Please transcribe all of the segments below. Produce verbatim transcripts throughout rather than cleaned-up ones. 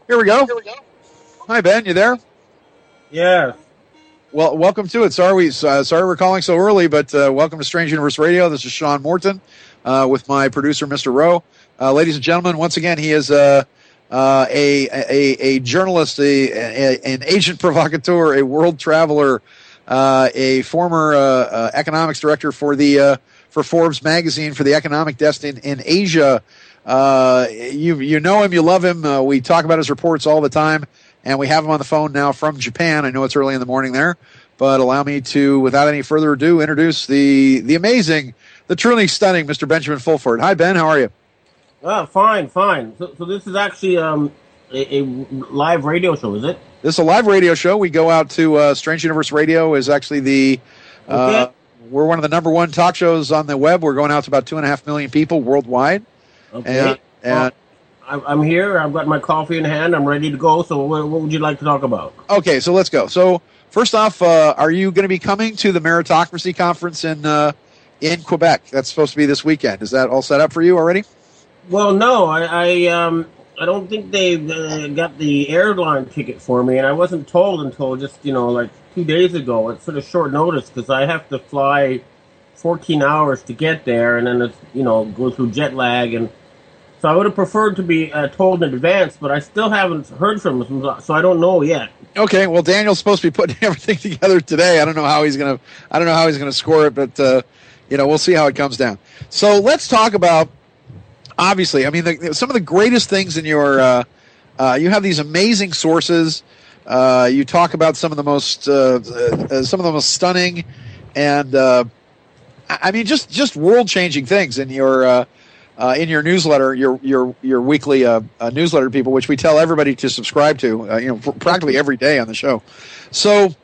Here we go. Hi, Ben. You there? Yeah. Well, welcome to it. Sorry, we uh, sorry we're calling so early, but uh, welcome to Strange Universe Radio. This is Sean Morton uh, with my producer, Mister Rowe. Uh, ladies and gentlemen, once again, he is uh, uh, a, a a journalist, a, a an agent provocateur, a world traveler, uh, a former uh, uh, economics director for the uh, for Forbes magazine, for the economic desk in, in Asia. Uh, you you know him, you love him. Uh, we talk about his reports all the time, and we have him on the phone now from Japan. I know it's early in the morning there, but allow me to, without any further ado, introduce the the amazing, the truly stunning Mister Benjamin Fulford. Hi, Ben. How are you? Uh, fine, fine. So, so this is actually um, a, a live radio show, is it? This is a live radio show. We go out to uh, Strange Universe Radio. Is actually the uh, Okay. we're one of the number one talk shows on the web. We're going out to about two and a half million people worldwide. Okay. And, and Well, I'm I'm here. I've got my coffee in hand. I'm ready to go. So what, what would you like to talk about? okay, so let's go. So first off, uh, are you going to be coming to the Meritocracy Conference in uh, in Quebec? That's supposed to be this weekend. Is that all set up for you already? Well, no, I, I um I don't think they've uh, got the airline ticket for me, and I wasn't told until just you know like two days ago. It's sort of short notice because I have to fly fourteen hours to get there, and then it's you know go through jet lag, and so I would have preferred to be uh, told in advance, but I still haven't heard from them, so I don't know yet. Okay, well, Daniel's supposed to be putting everything together today. I don't know how he's gonna. I don't know how he's gonna score it, but uh, you know, we'll see how it comes down. So let's talk about. Obviously, I mean, the, some of the greatest things in your. Uh, uh, you have these amazing sources. Uh, you talk about some of the most, uh, uh, some of the most stunning, and uh, I I mean, just just world changing things in your. Uh, Uh, in your newsletter, your your your weekly uh, uh, newsletter, to people, which we tell everybody to subscribe to, uh, you know, pr- practically every day on the show. So,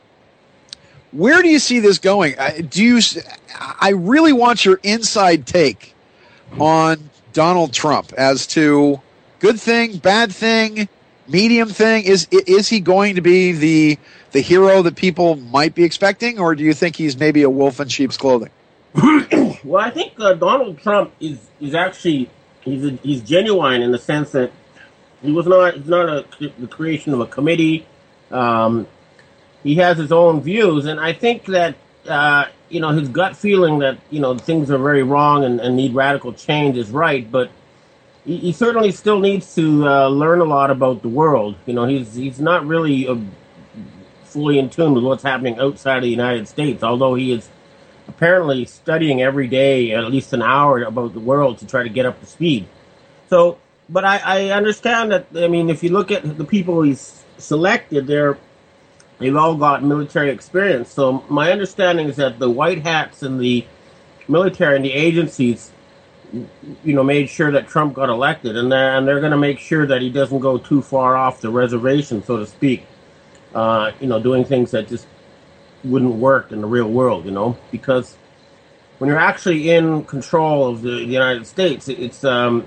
where do you see this going? Uh, do you? I really want your inside take on Donald Trump as to good thing, bad thing, medium thing. Is is he going to be the the hero that people might be expecting, or do you think he's maybe a wolf in sheep's clothing? Well, I think uh, Donald Trump is is actually he's a, he's genuine in the sense that he was not he's not a, the creation of a committee. Um, he has his own views, and I think that uh, you know his gut feeling that you know things are very wrong and, and need radical change is right. But he, he certainly still needs to uh, learn a lot about the world. You know, he's he's not really uh, fully in tune with what's happening outside of the United States, although he is apparently studying every day at least an hour about the world to try to get up to speed. So, but I, I understand that, I mean, if you look at the people he's selected, they're, they've all got military experience. So my understanding is that the white hats and the military and the agencies, you know, made sure that Trump got elected, and they're, and they're going to make sure that he doesn't go too far off the reservation, so to speak, uh, you know, doing things that just wouldn't work in the real world, you know, because when you're actually in control of the, the United States, it, it's um,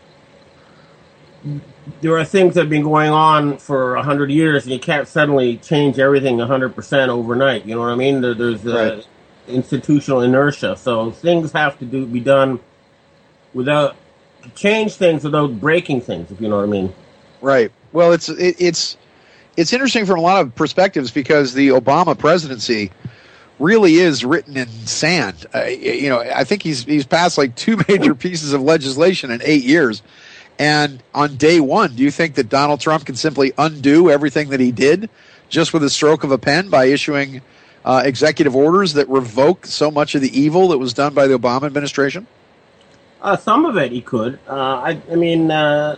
there are things that have been going on for a hundred years, and you can't suddenly change everything a hundred percent overnight. You know what I mean? There, there's uh, Right. institutional inertia, so things have to do be done without to change things without breaking things. If you know what I mean? Right. Well, it's it, it's. It's interesting from a lot of perspectives because the Obama presidency really is written in sand. Uh, you know, I think he's he's passed like two major pieces of legislation in eight years. And on day one, do you think that Donald Trump can simply undo everything that he did just with a stroke of a pen by issuing uh, executive orders that revoke so much of the evil that was done by the Obama administration? Uh, some of it he could. Uh, I, I mean, uh,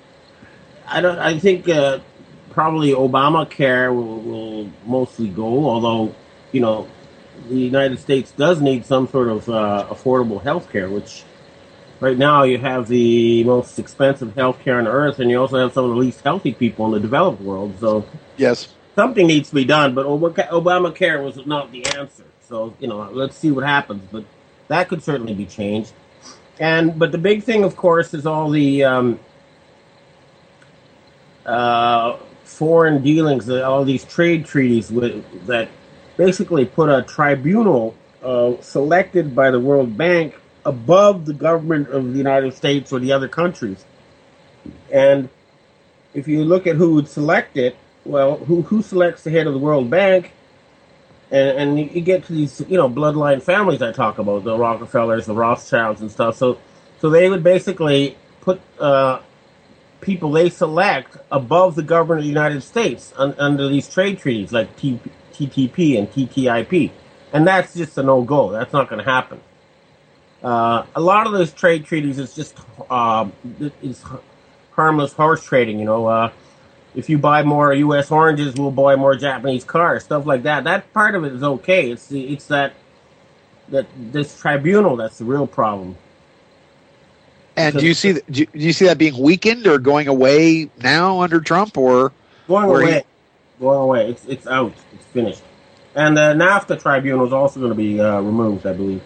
I don't. I think. Uh, Probably Obamacare will, will mostly go, although, you know, the United States does need some sort of uh, affordable health care, which right now you have the most expensive health care on earth, and you also have some of the least healthy people in the developed world. So Yes. something needs to be done, but Obamacare was not the answer. So, you know, let's see what happens. But that could certainly be changed. And but the big thing, of course, is all the um, uh, foreign dealings, all these trade treaties with, that basically put a tribunal uh, selected by the World Bank above the government of the United States or the other countries. And if you look at who would select it, well, who who selects the head of the World Bank? And, and you, you get to these, you know, bloodline families I talk about, the Rockefellers, the Rothschilds, and stuff. So, so they would basically put uh, people they select above the government of the United States un, under these trade treaties like T, T T P and T T I P, and that's just a no-go. That's not going to happen. Uh, a lot of those trade treaties is just uh, is harmless horse trading. You know, uh, if you buy more U S oranges, we'll buy more Japanese cars, stuff like that. That part of it is okay. It's the, it's that that this tribunal that's the real problem. And do you see do you, do you see that being weakened or going away now under Trump, or going or away? He... Going away. It's it's out. It's finished. And the NAFTA tribunal is also going to be uh, removed, I believe.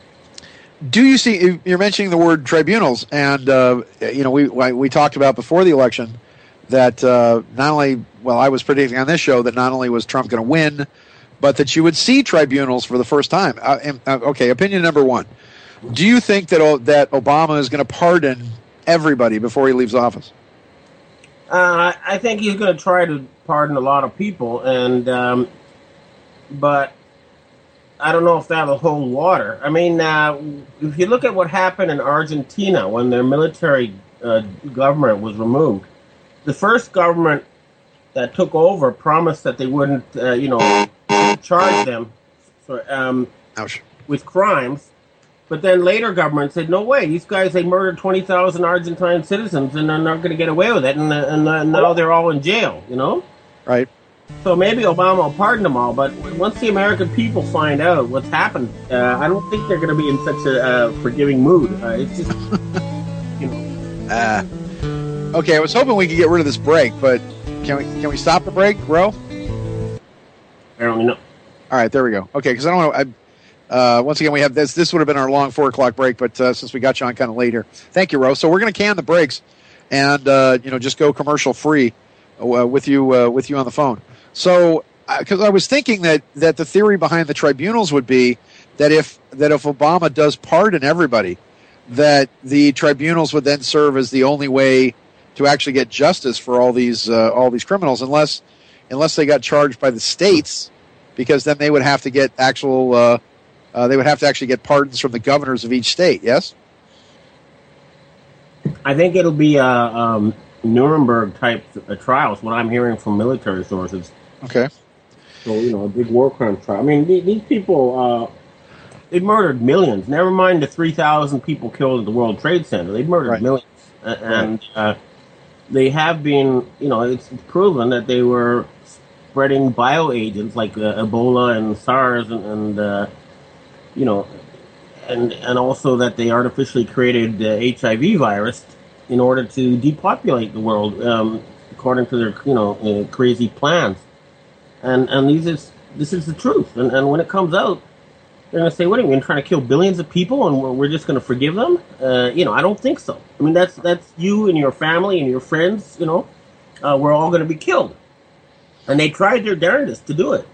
Do you see? You're mentioning the word tribunals, and uh, you know we we talked about before the election that uh, not only well I was predicting on this show that not only was Trump going to win, but that you would see tribunals for the first time. Uh, and, uh, okay, opinion number one. Do you think that that Obama is going to pardon everybody before he leaves office? Uh, I think he's going to try to pardon a lot of people, and um, but I don't know if that'll hold water. I mean, uh, if you look at what happened in Argentina when their military uh, government was removed, the first government that took over promised that they wouldn't, uh, you know, charge them for, um, with crimes. But then later government said, no way, these guys, they murdered twenty thousand Argentine citizens and they're not going to get away with it. And, and, and now they're all in jail, you know? Right. So maybe Obama will pardon them all. But once the American people find out what's happened, uh, I don't think they're going to be in such a uh, forgiving mood. Uh, it's just, you know. Uh, okay, I was hoping we could get rid of this break, but can we can we stop the break, Ro? Apparently not. All right, there we go. Okay, because I don't want to... Uh, once again, we have this. This would have been our long four o'clock break, but uh, since we got you on kind of later, thank you, Ro. So we're going to can the breaks, and uh, you know, just go commercial free uh, with you uh, with you on the phone. So, because uh, I was thinking that that the theory behind the tribunals would be that if that if Obama does pardon everybody, that the tribunals would then serve as the only way to actually get justice for all these uh, all these criminals, unless unless they got charged by the states, because then they would have to get actual. Uh, Uh, they would have to actually get pardons from the governors of each state, yes? I think it'll be a um, Nuremberg-type uh, trials, what I'm hearing from military sources. Okay. So, you know, a big war crime trial. I mean, these, these people, uh, they've murdered millions. Never mind the three thousand people killed at the World Trade Center. They've murdered right. millions. Uh, and uh, they have been, you know, it's proven that they were spreading bioagents like uh, Ebola and SARS and... and uh, you know, and and also that they artificially created the H I V virus in order to depopulate the world, um, according to their, you know, uh, crazy plans. And and these is this is the truth. And and when it comes out, they're going to say, "What are you trying to kill billions of people, and we're, we're just going to forgive them?" Uh, you know, I don't think so. I mean, that's that's you and your family and your friends. You know, uh, we're all going to be killed, and they tried their darndest to do it.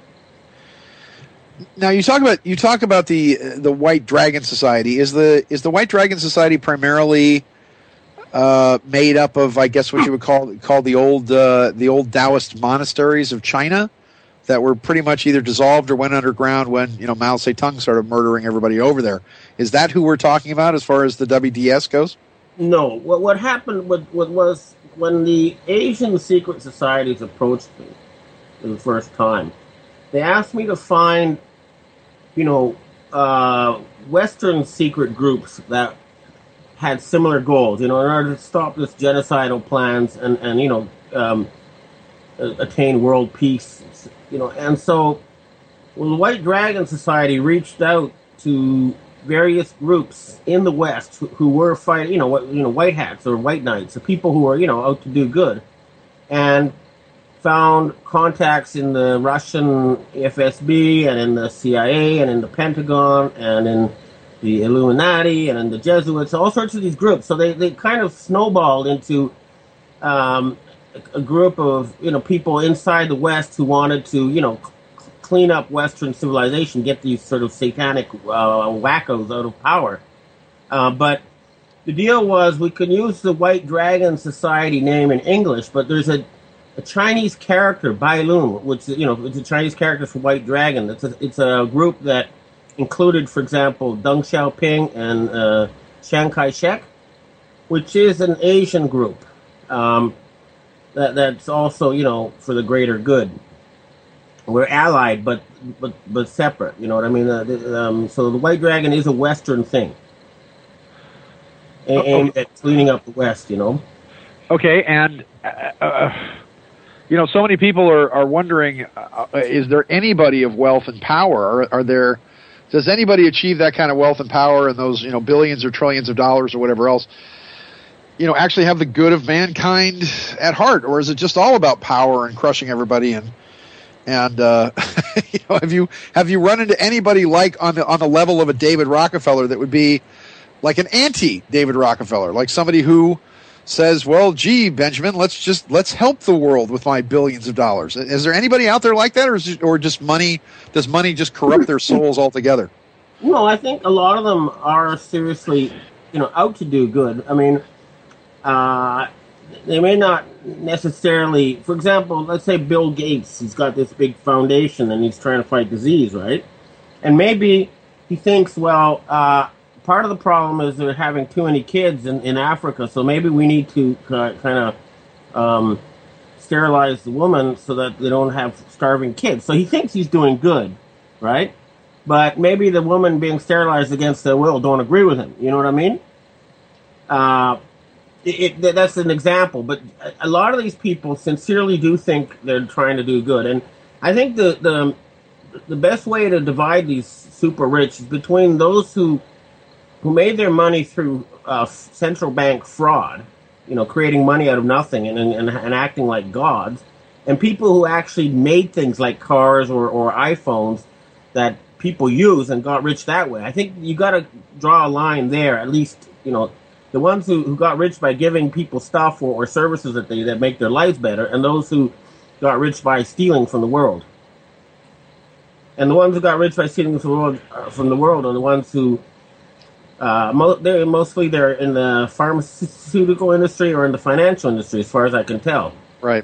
Now you talk about you talk about the the White Dragon Society. Is the is the White Dragon Society primarily uh, made up of, I guess, what you would call call the old uh, the old Taoist monasteries of China that were pretty much either dissolved or went underground when, you know, Mao Zedong started murdering everybody over there? Is that who we're talking about as far as the W D S goes? No. What what happened what, what was when the Asian secret societies approached me for the first time, they asked me to find, you know, uh, Western secret groups that had similar goals, you know, in order to stop this genocidal plans and, and you know, um, attain world peace, you know. And so, well, the White Dragon Society reached out to various groups in the West who, who were fighting, you know, what, you know, white hats or white knights, the people who were, you know, out to do good, and found contacts in the Russian F S B and in the C I A and in the Pentagon and in the Illuminati and in the Jesuits, all sorts of these groups. So they, they kind of snowballed into um, a group of, you know, people inside the West who wanted to, you know, c- clean up Western civilization, get these sort of satanic uh, wackos out of power. Uh, but the deal was we could use the White Dragon Society name in English, but there's a, a Chinese character, Bai Lun, which you know it's a Chinese character for White Dragon. It's a, it's a group that included, for example, Deng Xiaoping and uh, Chiang Kai-shek, which is an Asian group um, that that's also you know for the greater good. We're allied, but but but separate. You know what I mean? Uh, the, um, so the White Dragon is a Western thing. Aimed at cleaning up the West, you know. Okay, and uh, uh, you know, so many people are are wondering: uh, is there anybody of wealth and power? Are, are there? Does anybody achieve that kind of wealth and power and those you know billions or trillions of dollars or whatever else? You know, actually have the good of mankind at heart, or is it just all about power and crushing everybody? And and uh, you know, have you have you run into anybody like on the on the level of a David Rockefeller that would be like an anti-David Rockefeller, like somebody who says, well, gee, Benjamin, let's just, let's help the world with my billions of dollars. Is there anybody out there like that, or is it, or just money, does money just corrupt their souls altogether? No, I think a lot of them are seriously, you know, out to do good. I mean, uh, they may not necessarily, for example, let's say Bill Gates, he's got this big foundation and he's trying to fight disease, right? And maybe he thinks, well, uh, part of the problem is they're having too many kids in, in Africa, so maybe we need to uh, kind of um, sterilize the woman so that they don't have starving kids. So he thinks he's doing good, right? But maybe the woman being sterilized against their will don't agree with him. You know what I mean? Uh, it, it, that's an example. But a lot of these people sincerely do think they're trying to do good. And I think the the, the best way to divide these super rich is between those who who made their money through uh, central bank fraud, you know, creating money out of nothing and, and, and acting like gods, and people who actually made things like cars or, or iPhones that people use and got rich that way. I think you got to draw a line there, at least, you know, the ones who, who got rich by giving people stuff or, or services that they that make their lives better, and those who got rich by stealing from the world. And the ones who got rich by stealing from the world, uh, from the world are the ones who Uh, mo- they're mostly they're in the pharmaceutical industry or in the financial industry, as far as I can tell. Right.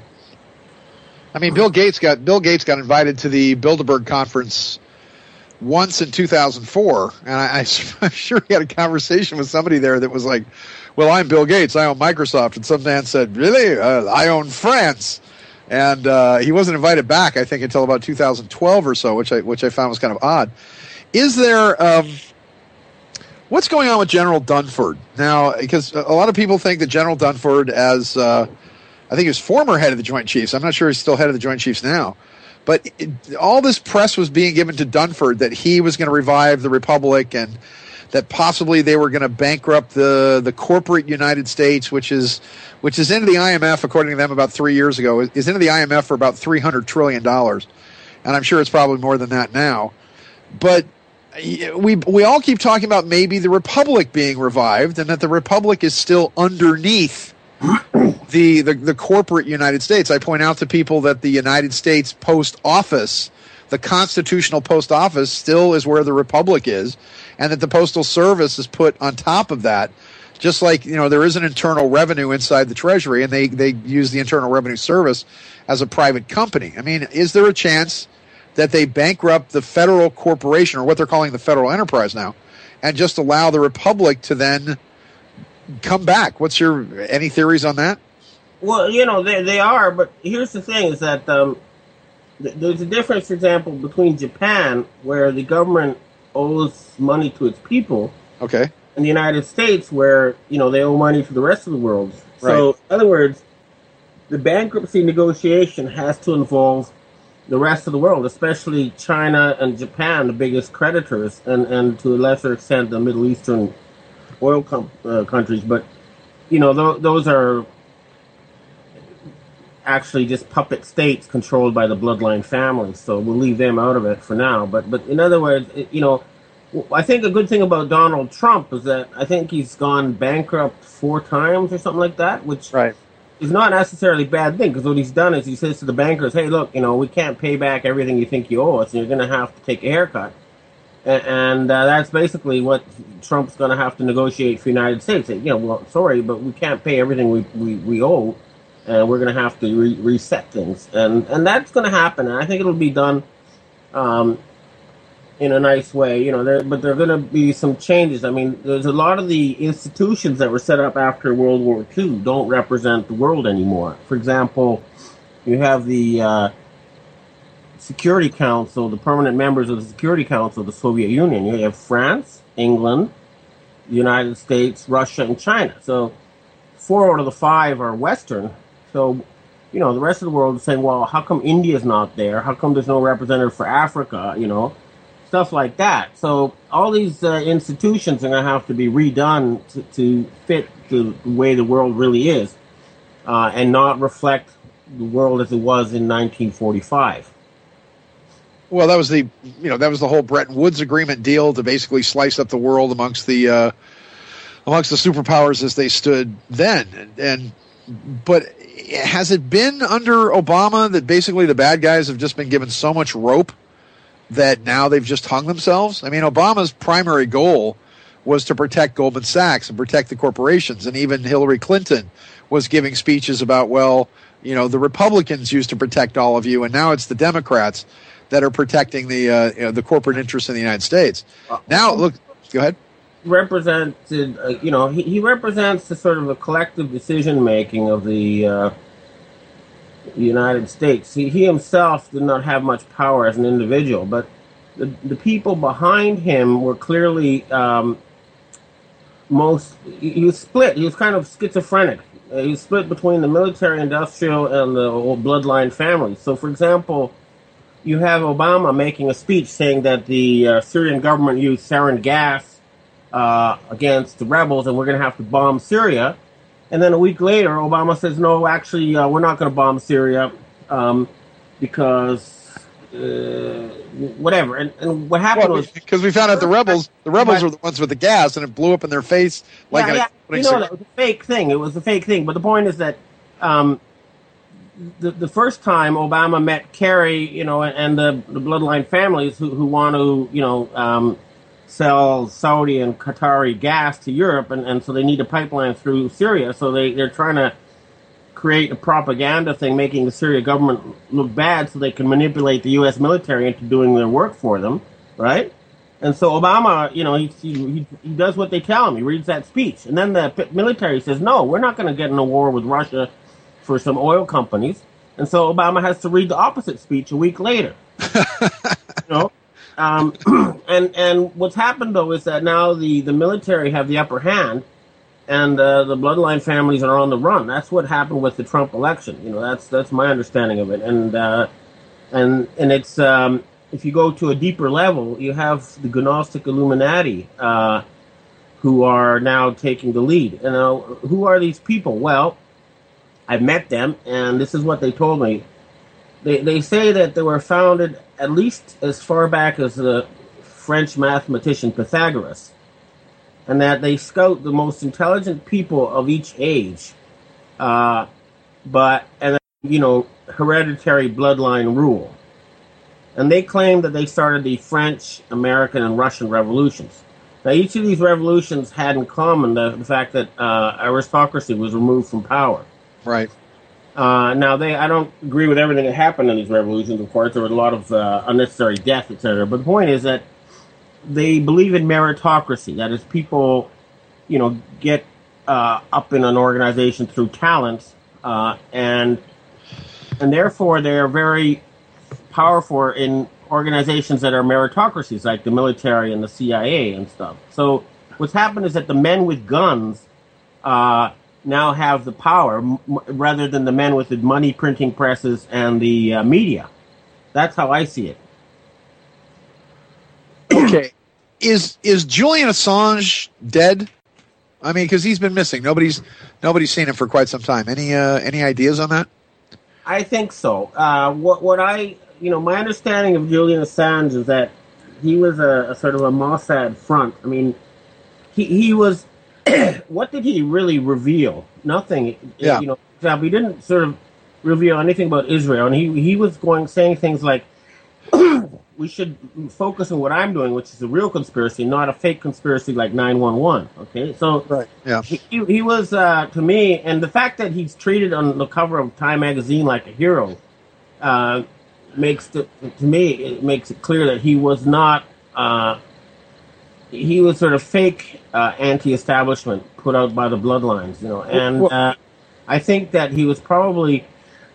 I mean, Bill Gates got Bill Gates got invited to the Bilderberg conference once in two thousand four, and I, I, I'm sure he had a conversation with somebody there that was like, "Well, I'm Bill Gates. I own Microsoft," and some man said, "Really? Uh, I own France." And uh, he wasn't invited back, I think, until about two thousand twelve or so, which I which I found was kind of odd. Is there? Um, What's going on with General Dunford now? Because a lot of people think that General Dunford, as uh, I think he was former head of the Joint Chiefs. I'm not sure he's still head of the Joint Chiefs now. But it, all this press was being given to Dunford that he was going to revive the Republic and that possibly they were going to bankrupt the the corporate United States, which is which is into the I M F, according to them, about three years ago, is into the I M F for about three hundred trillion dollars. And I'm sure it's probably more than that now. But we we all keep talking about maybe the Republic being revived and that the Republic is still underneath the, the, the corporate United States. I point out to people that the United States Post Office, the constitutional post office, still is where the Republic is, and that the Postal Service is put on top of that. Just like, you know, there is an internal revenue inside the Treasury, and they, they use the Internal Revenue Service as a private company. I mean, is there a chance that they bankrupt the federal corporation, or what they're calling the federal enterprise now, and just allow the Republic to then come back? What's your, any theories on that? Well, you know, they, they are, but here's the thing is that um, th- there's a difference, for example, between Japan, where the government owes money to its people, okay, and the United States, where, you know, they owe money to the rest of the world. So, right. In other words, the bankruptcy negotiation has to involve the rest of the world, especially China and Japan, the biggest creditors, and, and to a lesser extent the Middle Eastern oil com- uh, countries. But, you know, th- those are actually just puppet states controlled by the bloodline families, so we'll leave them out of it for now. But, but in other words, it, you know, I think a good thing about Donald Trump is that I think he's gone bankrupt four times or something like that, which... Right. It's not necessarily a bad thing, because what he's done is he says to the bankers, hey, look, you know, we can't pay back everything you think you owe us, and you're going to have to take a haircut. and uh, that's basically what Trump's going to have to negotiate for the United States. You know, well, sorry, but we can't pay everything we we, we owe, and we're going to have to re- reset things, and and that's going to happen. And I think it'll be done um, in a nice way. You know, there, but there are going to be some changes. I mean, there's a lot of the institutions that were set up after World War Two don't represent the world anymore. For example, you have the uh, Security Council, the permanent members of the Security Council of the Soviet Union. You have France, England, the United States, Russia, and China. So four out of the five are Western. So, you know, the rest of the world is saying, well, how come India's not there? How come there's no representative for Africa? You know, stuff like that. So all these uh, institutions are going to have to be redone to, to fit the way the world really is uh, and not reflect the world as it was in nineteen forty-five. Well, that was the you know that was the whole Bretton Woods agreement deal to basically slice up the world amongst the uh, amongst the superpowers as they stood then. And, and but has it been under Obama that basically the bad guys have just been given so much rope that now they've just hung themselves? I mean, Obama's primary goal was to protect Goldman Sachs and protect the corporations, and even Hillary Clinton was giving speeches about, well, you know, the Republicans used to protect all of you, and now it's the Democrats that are protecting the uh, you know, the corporate interests in the United States. Now, look, go ahead. Represented, uh, you know, he, he represents the sort of a collective decision making of the uh, United States. He, he himself did not have much power as an individual, but the the people behind him were clearly um, most. He, he was split. He was kind of schizophrenic. Uh, he was split between the military, industrial, and the old bloodline families. So, for example, you have Obama making a speech saying that the uh, Syrian government used sarin gas uh, against the rebels, and we're going to have to bomb Syria. And then a week later, Obama says, no, actually, uh, we're not going to bomb Syria um, because uh, whatever. And, and what happened well, was... Because we found out the rebels the rebels were the ones with the gas, and it blew up in their face. Like yeah, a, yeah. You know, that was a fake thing. It was a fake thing. But the point is that... Um, The, the first time Obama met Kerry, you know, and the, the bloodline families who, who want to, you know, um, sell Saudi and Qatari gas to Europe, and, and so they need a pipeline through Syria. So they, they're trying to create a propaganda thing, making the Syria government look bad so they can manipulate the U S military into doing their work for them, right? And so Obama, you know, he, he, he does what they tell him. He reads that speech. And then the military says, no, we're not going to get in a war with Russia for some oil companies, and so Obama has to read the opposite speech a week later. you know, um, and and what's happened though is that now the, the military have the upper hand, and uh, the bloodline families are on the run. That's what happened with the Trump election. You know, that's that's my understanding of it, and uh, and and it's um, if you go to a deeper level, you have the Gnostic Illuminati uh, who are now taking the lead. And now, who are these people? Well, I've met them, and this is what they told me. They they say that they were founded at least as far back as the French mathematician Pythagoras, and that they scout the most intelligent people of each age, uh, but and you know hereditary bloodline rule. And they claim that they started the French, American, and Russian revolutions. Now, each of these revolutions had in common the, the fact that uh, aristocracy was removed from power. Right. Uh, now, they I don't agree with everything that happened in these revolutions, of course. There was a lot of uh, unnecessary death, et cetera. But the point is that they believe in meritocracy. That is, people, you know, get uh, up in an organization through talent, uh, and and therefore they are very powerful in organizations that are meritocracies, like the military and the C I A and stuff. So what's happened is that the men with guns uh, now have the power m- rather than the men with the money printing presses and the uh, media. That's how I see it. Okay. Is is Julian Assange dead? I mean, because he's been missing. Nobody's nobody's seen him for quite some time. Any uh, any ideas on that? I think so. Uh, what what I you know my understanding of Julian Assange is that he was a, a sort of a Mossad front. I mean, he he was. What did he really reveal? Nothing. Yeah. You know, for example, he didn't sort of reveal anything about Israel, and he he was going saying things like, we should focus on what I'm doing, which is a real conspiracy, not a fake conspiracy like nine one one. Okay, so right, yeah, he, he was uh, to me, and the fact that he's treated on the cover of Time magazine like a hero uh, makes the, to me it makes it clear that he was not. Uh, he was sort of fake uh, anti-establishment put out by the bloodlines, you know, and uh, I think that he was probably.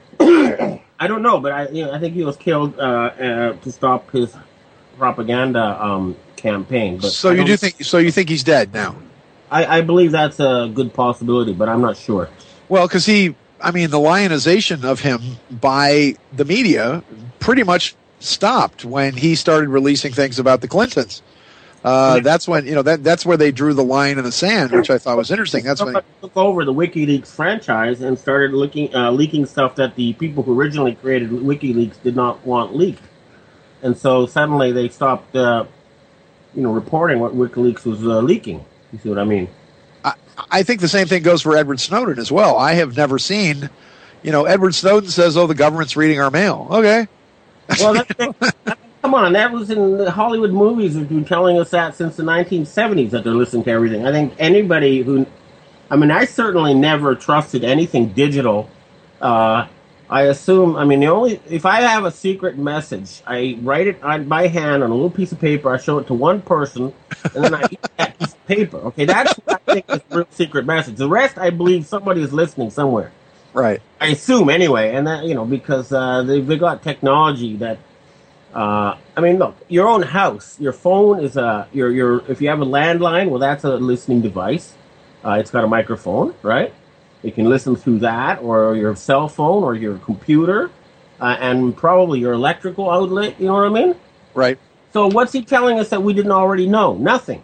I don't know, but I, you know, I think he was killed uh, uh, to stop his propaganda um, campaign. But so you do think? So you think he's dead now? I, I believe that's a good possibility, but I'm not sure. Well, because he, I mean, the lionization of him by the media pretty much stopped when he started releasing things about the Clintons. Uh, yeah. That's when you know that that's where they drew the line in the sand, which I thought was interesting. That's when he took over the WikiLeaks franchise and started looking, uh, leaking stuff that the people who originally created WikiLeaks did not want leaked, and so suddenly they stopped, uh, you know, reporting what WikiLeaks was uh, leaking. You see what I mean? I, I think the same thing goes for Edward Snowden as well. I have never seen, you know, Edward Snowden says, "Oh, the government's reading our mail." Okay. Well, that's, come on, that was in the Hollywood movies have been telling us that since the nineteen seventies that they're listening to everything. I think anybody who, I mean, I certainly never trusted anything digital. Uh, I assume, I mean, the only, if I have a secret message, I write it on by hand on a little piece of paper, I show it to one person, and then I eat that piece of paper. Okay, that's what I think is the real secret message. The rest, I believe somebody is listening somewhere. Right. I assume anyway, and that, you know, because uh, they they got technology that, uh, I mean, look, your own house, your phone is a your your if you have a landline, well, that's a listening device. Uh, it's got a microphone, right? You can listen through that, or your cell phone, or your computer, uh, and probably your electrical outlet. You know what I mean? Right. So what's he telling us that we didn't already know? Nothing.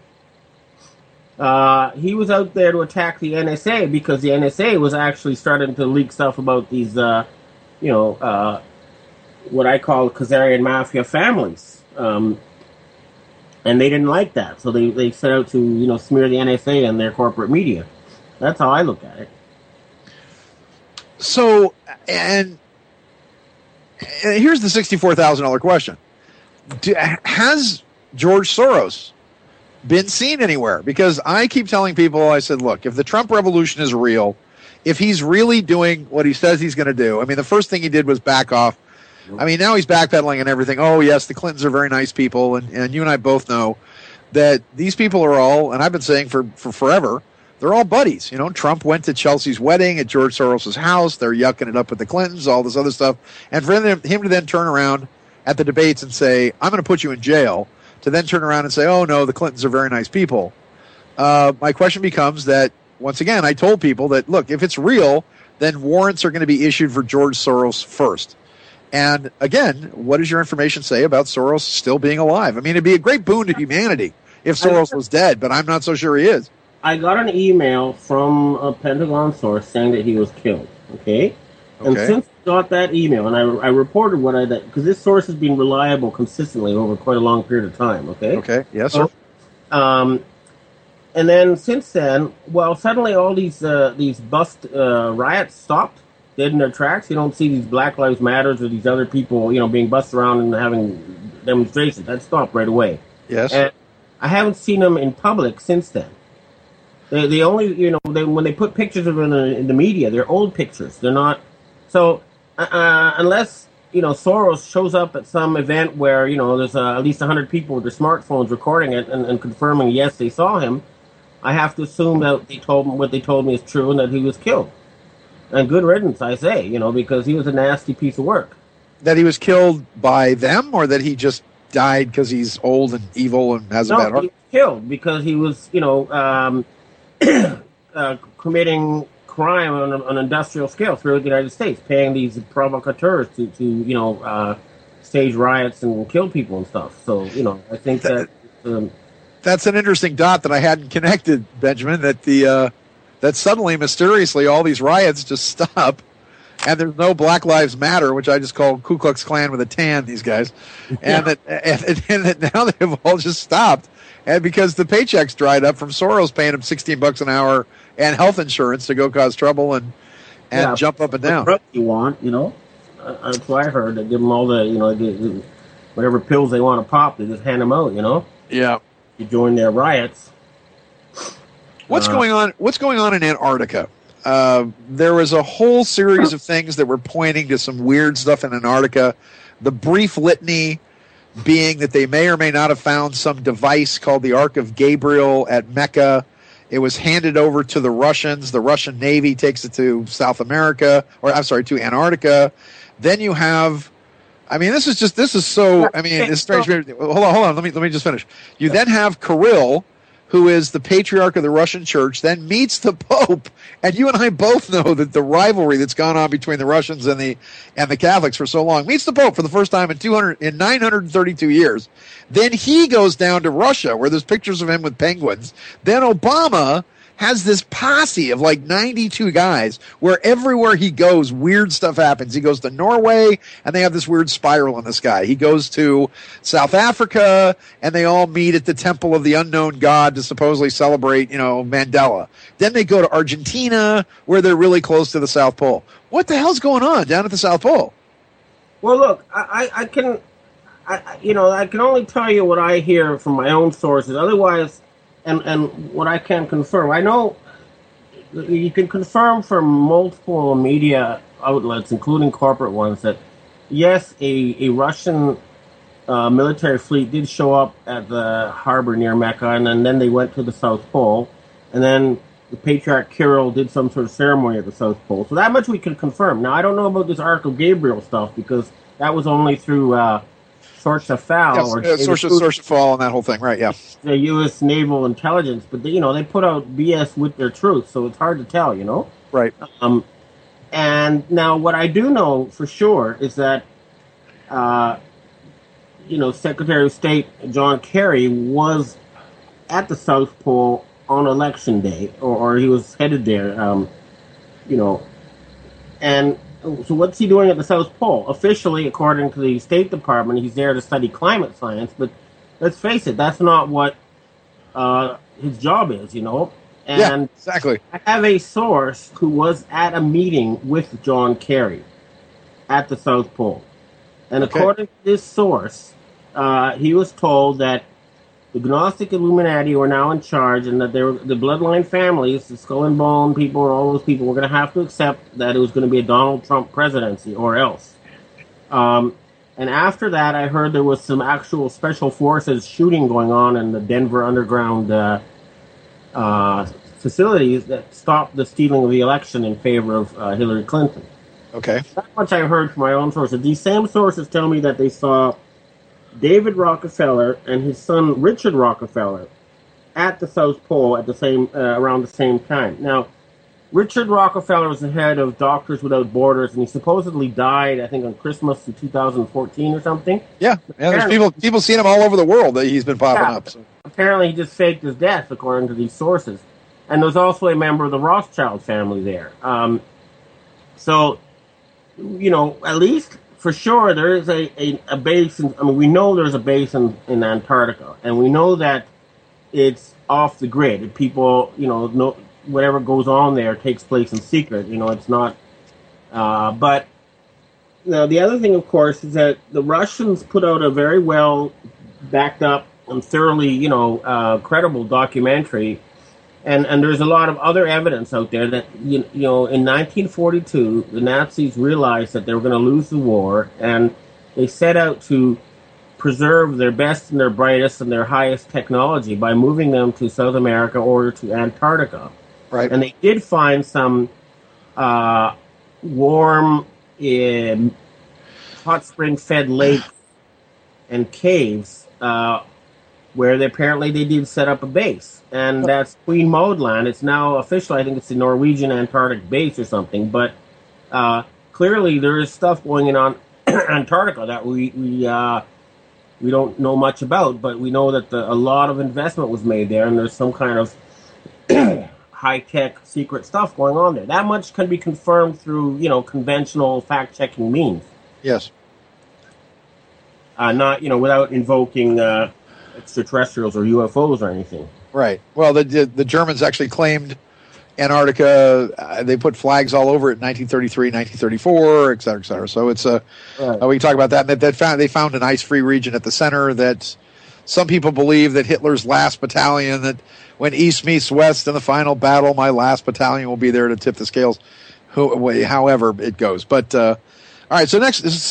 Uh, he was out there to attack the N S A because the N S A was actually starting to leak stuff about these, uh, you know, uh, what I call Khazarian mafia families. Um, and they didn't like that. So they, they set out to, you know, smear the N S A and their corporate media. That's how I look at it. So, and, and here's the sixty-four thousand dollars question. Do, has George Soros been seen anywhere? Because I keep telling people, I said, look, if the Trump revolution is real, if he's really doing what he says he's going to do, I mean, the first thing he did was back off. I mean, now he's backpedaling and everything. Oh, yes, the Clintons are very nice people, and, and you and I both know that these people are all, and I've been saying for, for forever, they're all buddies. You know, Trump went to Chelsea's wedding at George Soros' house. They're yucking it up with the Clintons, all this other stuff. And for him, him to then turn around at the debates and say, I'm going to put you in jail, to then turn around and say, oh, no, the Clintons are very nice people. Uh, my question becomes that, once again, I told people that, look, if it's real, then warrants are going to be issued for George Soros first. And again, what does your information say about Soros still being alive? I mean, it'd be a great boon to humanity if Soros was dead, but I'm not so sure he is. I got an email from a Pentagon source saying that he was killed, okay? And Okay. since I got that email, and I, I reported what I did, because this source has been reliable consistently over quite a long period of time, okay? Okay, yes, sir. So, um, and then since then, well, suddenly all these uh, these bust uh, riots stopped dead in their tracks. You don't see these Black Lives Matters or these other people, you know, being bussed around and having demonstrations. That stopped right away. Yes. And I haven't seen them in public since then. They, they only, you know, they, when they put pictures of them in the, in the media, they're old pictures. They're not. So uh, unless, you know, Soros shows up at some event where, you know, there's uh, at least one hundred people with their smartphones recording it and, and confirming, yes, they saw him, I have to assume that they told what they told me is true and that he was killed. And good riddance, I say, you know, because he was a nasty piece of work. That he was killed by them, or that he just died because he's old and evil and has no, a bad heart? He was killed because he was, you know, um, uh, committing crime on an, on an industrial scale throughout the United States, paying these provocateurs to, to you know, uh, stage riots and kill people and stuff. So, you know, I think that... Um, That's an interesting dot that I hadn't connected, Benjamin, that the uh, that suddenly, mysteriously, all these riots just stop, and there's no Black Lives Matter, which I just call Ku Klux Klan with a tan, these guys, and, Yeah. that, and, and that now they've all just stopped, and because the paychecks dried up from Soros paying them sixteen bucks an hour and health insurance to go cause trouble and and Yeah, jump up and the down. drugs you want, you know. Uh, that's what I heard. They give them all the, you know, the, the, whatever pills they want to pop, they just hand them out. You know. Yeah. You join their riots. What's uh, going on? What's going on in Antarctica? Uh, there was a whole series of things that were pointing to some weird stuff in Antarctica. The brief litany being that they may or may not have found some device called the Ark of Gabriel at Mecca. It was handed over to the Russians. The Russian Navy takes it to South America, or I'm sorry, to Antarctica. Then you have, I mean, this is just, this is so, I mean, it's strange. Hold on, hold on. Let me, let me just finish. You then have Kirill, who is the patriarch of the Russian church, then meets the Pope. And you and I both know that the rivalry that's gone on between the Russians and the and the Catholics for so long, meets the Pope for the first time in two hundred in nine hundred thirty-two years. Then he goes down to Russia, where there's pictures of him with penguins. Then Obama has this posse of like ninety-two guys where everywhere he goes, weird stuff happens. He goes to Norway, and they have this weird spiral in the sky. He goes to South Africa, and they all meet at the Temple of the Unknown God to supposedly celebrate, you know, Mandela. Then they go to Argentina, where they're really close to the South Pole. What the hell's going on down at the South Pole? Well, look, I, I, I can, I, you know, I can only tell you what I hear from my own sources. Otherwise, And, and what I can confirm, I know you can confirm from multiple media outlets, including corporate ones, that yes, a, a Russian uh, military fleet did show up at the harbor near Mecca, and then, then they went to the South Pole, and then the Patriarch Kirill did some sort of ceremony at the South Pole. So that much we can confirm. Now, I don't know about this Ark of Gabriel stuff, because that was only through Uh, Source of Foul, yes, or uh, source, of, source of Fall and that whole thing, right? Yeah, the U S Naval Intelligence, but they, you know, they put out B S with their truth, so it's hard to tell, you know. Right. Um, and now what I do know for sure is that, uh, you know, Secretary of State John Kerry was at the South Pole on election day, or, or he was headed there, um, you know, and. So what's he doing at the South Pole? Officially, according to the State Department, he's there to study climate science. But let's face it, that's not what uh, his job is, you know. And yeah, exactly. I have a source who was at a meeting with John Kerry at the South Pole. And okay. According to this source, uh, he was told that the Gnostic Illuminati were now in charge, and that they were, the bloodline families, the Skull and Bone people, and all those people were going to have to accept that it was going to be a Donald Trump presidency, or else. Um, and after that, I heard there was some actual special forces shooting going on in the Denver underground uh, uh, facilities that stopped the stealing of the election in favor of uh, Hillary Clinton. Okay. That much I heard from my own sources. These same sources tell me that they saw David Rockefeller and his son Richard Rockefeller at the South Pole at the same uh, around the same time. Now, Richard Rockefeller was the head of Doctors Without Borders, and he supposedly died, I think, on Christmas in two thousand fourteen or something. Yeah, yeah. There's people people seeing him all over the world that he's been popping yeah, up. So. Apparently, he just faked his death, according to these sources. And there's also a member of the Rothschild family there. Um, so, you know, at least. For sure, there is a, a, a base, in, I mean, we know there's a base in, in Antarctica, and we know that it's off the grid. And people, you know, know, whatever goes on there takes place in secret. You know, it's not, uh, but, now the other thing, of course, is that the Russians put out a very well backed up and thoroughly, you know, uh, credible documentary. And and there's a lot of other evidence out there that, you, you know, in nineteen forty-two, the Nazis realized that they were going to lose the war, and they set out to preserve their best and their brightest and their highest technology by moving them to South America or to Antarctica. Right. And they did find some uh, warm, uh, hot spring-fed lakes and caves uh, where they, apparently they did set up a base. And that's Queen Maud Land. It's now official. I think it's the Norwegian Antarctic base or something. But uh, clearly there is stuff going on in Antarctica that we we uh, we don't know much about. But we know that the, a lot of investment was made there, and there's some kind of high-tech secret stuff going on there. That much can be confirmed through, you know, conventional fact-checking means. Yes. Uh, not, you know, without invoking uh, extraterrestrials or U F Os or anything. Right. Well, the, the the Germans actually claimed Antarctica. Uh, they put flags all over it in nineteen thirty-three, nineteen thirty-four, et cetera, et cetera. So it's a right. uh, we can talk about that. That, that found they found an ice-free region at the center that some people believe that Hitler's last battalion, that when East meets West in the final battle, my last battalion will be there to tip the scales. Who, however it goes, but uh, all right. So next. This is